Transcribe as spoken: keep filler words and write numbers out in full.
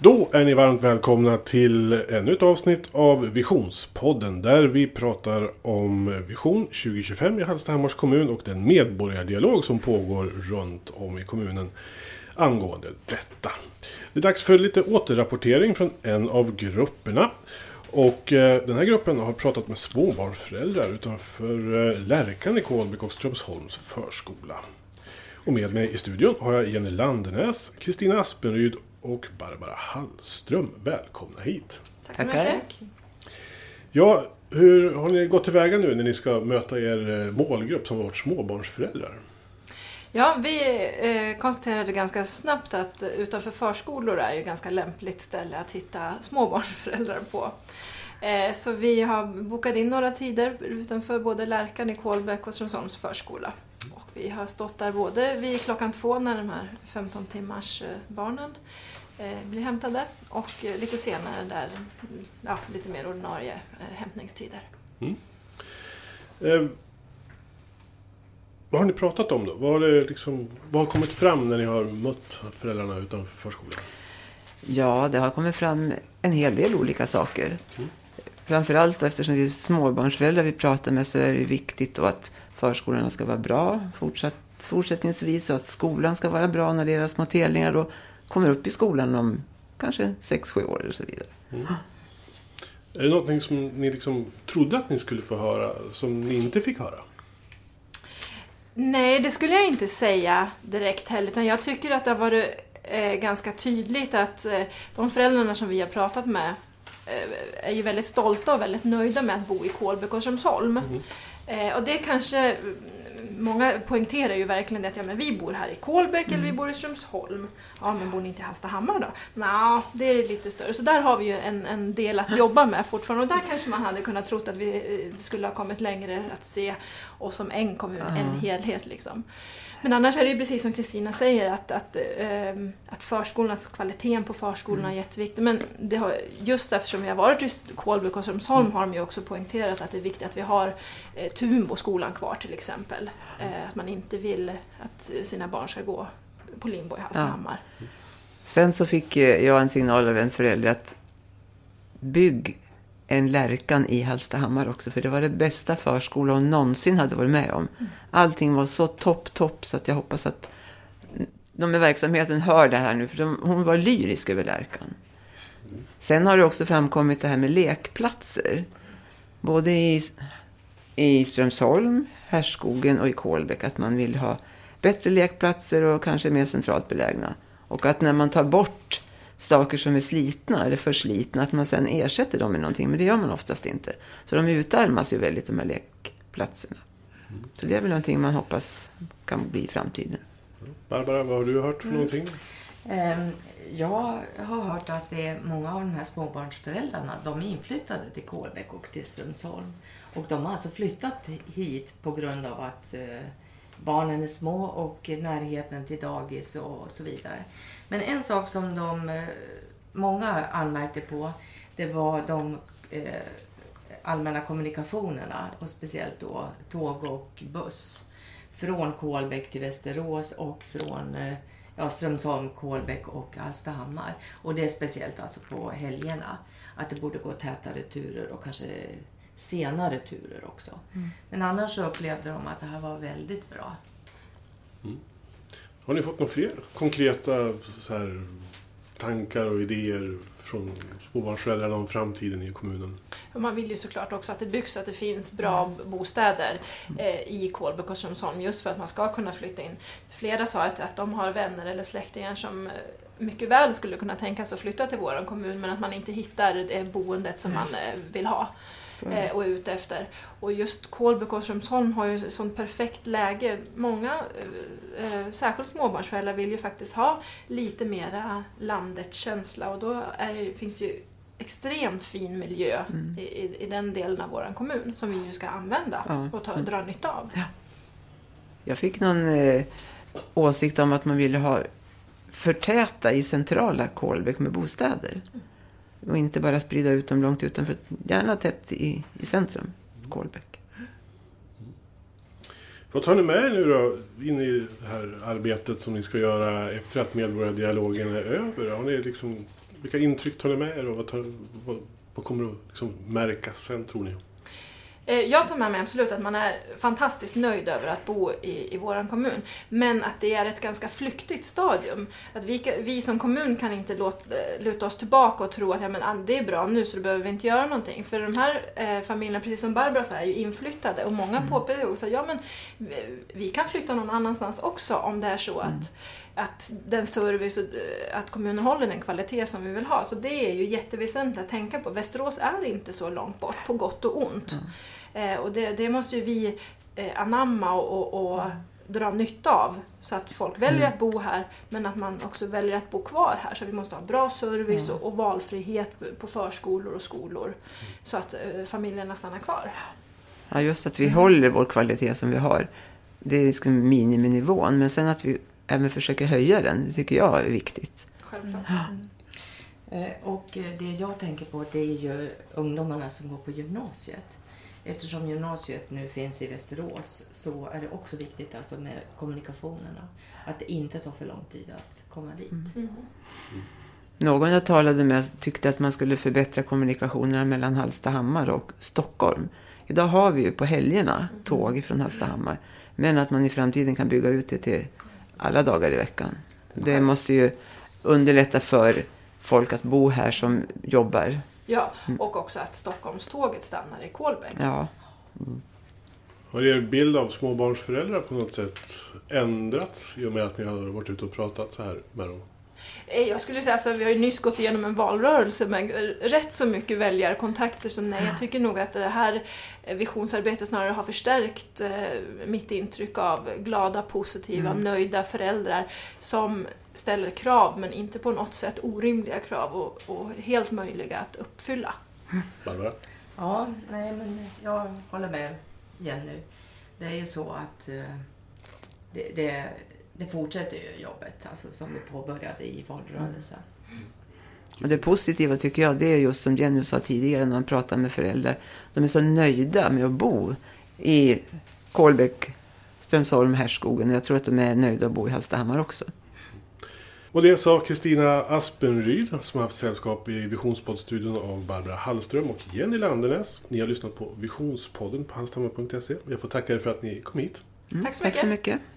Då är ni varmt välkomna till ännu ett avsnitt av Visionspodden där vi pratar om Vision tjugo tjugofem i Hallstahammars kommun och den medborgardialog som pågår runt om i kommunen angående detta. Det är dags för lite återrapportering från en av grupperna. Och eh, den här gruppen har pratat med småbarnsföräldrar utanför eh, Lärkan i Kolbäck och Strömsholms förskola. Och med mig i studion har jag Jenny Landenäs, Kristina Aspenryd och Barbara Hallström. Välkomna hit. Tack så mycket. Ja, hur har ni gått tillväga nu när ni ska möta er målgrupp som varit småbarnsföräldrar? Ja, vi eh, konstaterade ganska snabbt att utanför förskolor är ju ganska lämpligt ställe att hitta småbarnsföräldrar på. Eh, så vi har bokat in några tider utanför både Lärkan i Kolbäck och Strömsholms förskola. Och vi har stått där både vid klockan två när de här femton timmars barnen eh, blir hämtade och lite senare där ja, lite mer ordinarie eh, hämtningstider. Mm. Eh. Vad har ni pratat om då? Vad har, det liksom, vad har kommit fram när ni har mött föräldrarna utanför förskolan? Ja, det har kommit fram en hel del olika saker. Mm. Framförallt eftersom vi är småbarnsföräldrar vi pratar med så är det viktigt då att förskolorna ska vara bra fortsatt, fortsättningsvis och att skolan ska vara bra när deras små telningar då kommer upp i skolan om kanske sex sju år och så vidare. Mm. Är det någonting som ni liksom trodde att ni skulle få höra som ni inte fick höra? Nej, det skulle jag inte säga direkt heller, utan jag tycker att det har varit eh, ganska tydligt att eh, de föräldrarna som vi har pratat med eh, är ju väldigt stolta och väldigt nöjda med att bo i Kolbäck och Strömsholm. Mm. Eh, och det kanske, många poängterar ju verkligen att ja, men vi bor här i Kolbäck mm. eller vi bor i Strömsholm. Ja, men bor ni inte i Hallstahammar då? Nej, det är lite större. Så där har vi ju en, en del att jobba med fortfarande. Och där kanske man hade kunnat tro att vi skulle ha kommit längre att se oss som en kommun, mm. en helhet liksom. Men annars är det ju precis som Kristina säger att, att, äh, att förskolan, alltså kvaliteten på förskolorna är jätteviktig. Men det har, just eftersom vi har varit i Kolbäck och Strömsholm har de ju också poängterat att det är viktigt att vi har eh, Tunboskolan kvar till exempel. Eh, att man inte vill att sina barn ska gå på Limbo i Hallstahammar. Ja. Sen så fick jag en signal av en förälder att bygg en Lärkan i Hallstahammar också. För det var det bästa förskola hon någonsin hade varit med om. Allting var så topp, topp så att jag hoppas att de i verksamheten hör det här nu. För de, hon var lyrisk över Lärkan. Sen har det också framkommit det här med lekplatser. Både i, i Strömsholm, Härskogen och i Kolbäck. Att man vill ha bättre lekplatser och kanske mer centralt belägna. Och att när man tar bort saker som är slitna eller för slitna att man sen ersätter dem med någonting. Men det gör man oftast inte. Så de utarmas ju väldigt de här lekplatserna. Mm. Så det är väl någonting man hoppas kan bli i framtiden. Barbara, vad har du hört för mm. någonting? Um, jag har hört att det är många av de här småbarnsföräldrarna, de är inflyttade till Kolbäck och till Strömsholm. Och de har alltså flyttat hit på grund av att uh, barnen är små och närheten till dagis och så vidare. Men en sak som de, många anmärkte på, det var de eh, allmänna kommunikationerna och speciellt då tåg och buss från Kolbäck till Västerås och från eh, ja, Strömsholm, Kolbäck och Hallstahammar. Och det är speciellt alltså på helgerna att det borde gå tätare turer och kanske senare turer också. Mm. Men annars så upplevde de att det här var väldigt bra. Mm. Har ni fått några fler konkreta så här, tankar och idéer från småbarnsföräldrarna om framtiden i kommunen? Man vill ju såklart också att det byggs så att det finns bra bostäder eh, i Kolbäck och Strömsholm just för att man ska kunna flytta in. Flera sa att, att de har vänner eller släktingar som mycket väl skulle kunna tänka sig att flytta till vår kommun men att man inte hittar det boendet som man eh, vill ha. Och är ute efter. Och just Kolbäck och Strömsholm har ju ett sånt perfekt läge. Många, eh, särskilt småbarnsföräldrar, vill ju faktiskt ha lite mera landets känsla. Och då är, finns ju extremt fin miljö mm. i, i den delen av vår kommun som vi ju ska använda ja. och ta, dra nytta av. Ja. Jag fick någon eh, åsikt om att man ville ha förtäta i centrala Kolbäck med bostäder. Mm. Och inte bara sprida ut dem långt utanför, gärna tätt i, i centrum, Kolbäck. Vad tar ni med nu då in i det här arbetet som ni ska göra efter att medborgardialogen är över? Har ni liksom vilka intryck tar ni med er och vad, tar, vad, vad kommer att liksom märkas sen, tror ni? Jag tar med mig absolut att man är fantastiskt nöjd över att bo i, i vår kommun. Men att det är ett ganska flyktigt stadium. Att vi, vi som kommun kan inte låta, luta oss tillbaka och tro att ja, men, det är bra nu så då behöver vi inte göra någonting. För de här eh, familjerna, precis som Barbara sa, är ju inflyttade. Och många mm. påpekar också att ja, men, vi, vi kan flytta någon annanstans också om det är så att, mm. att den service och att kommunen håller den kvalitet som vi vill ha. Så det är ju jätteväsentligt att tänka på. Västerås är inte så långt bort, på gott och ont. Mm. Eh, och det, det måste ju vi eh, anamma och, och, och dra nytta av. Så att folk väljer mm. att bo här, men att man också väljer att bo kvar här. Så vi måste ha bra service mm. och, och valfrihet på förskolor och skolor. Mm. Så att eh, familjerna stannar kvar. Ja, just att vi mm. håller vår kvalitet som vi har. Det är liksom miniminivån. Men sen att vi även försöker höja den, det tycker jag är viktigt. Självklart. Mm. Mm. Eh, och det jag tänker på, det är ju ungdomarna som går på gymnasiet. Eftersom gymnasiet nu finns i Västerås så är det också viktigt alltså med kommunikationerna. Att det inte tar för lång tid att komma dit. Mm. Mm. Någon jag talade med tyckte att man skulle förbättra kommunikationerna mellan Hallstahammar och Stockholm. Idag har vi ju på helgerna tåg från Hallstahammar. Men att man i framtiden kan bygga ut det till alla dagar i veckan. Det måste ju underlätta för folk att bo här som jobbar. Ja, och också att Stockholmståget stannar i Kolbäck. Ja. Mm. Har er bild av småbarnsföräldrar på något sätt ändrats i och med att ni har varit ute och pratat så här med dem? Jag skulle säga att alltså, vi har ju nyss gått igenom en valrörelse med rätt så mycket väljarkontakter, så nej, jag tycker nog att det här visionsarbetet snarare har förstärkt eh, mitt intryck av glada, positiva, mm. nöjda föräldrar som ställer krav men inte på något sätt orimliga krav och, och helt möjliga att uppfylla. Barbara? Ja, nej men jag håller med Jenny. Det är ju så att eh, det, det Det fortsätter ju jobbet alltså, som vi påbörjade i valrörelsen. Mm. Och det positiva tycker jag, det är just som Jenny sa tidigare när man pratar med föräldrar. De är så nöjda med att bo i Kolbäck, Strömsholm, Härskogen. Och jag tror att de är nöjda att bo i Hallstahammar också. Och det sa Kristina Aspenryd som har haft sällskap i Visionspoddstudion av Barbara Hallström och Jenny Landenäs. Ni har lyssnat på Visionspodden på hallstahammar punkt se. Jag får tacka er för att ni kom hit. Mm. Tack så mycket. Tack så mycket.